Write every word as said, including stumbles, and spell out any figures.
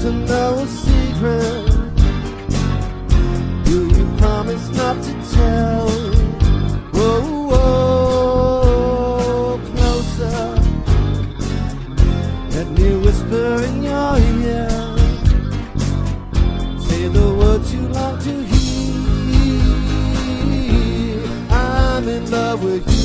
to know a secret? Do you promise not to tell? Whoa, whoa, closer. Let me whisper in your ear. Say the words you long to hear. I'm in love with you.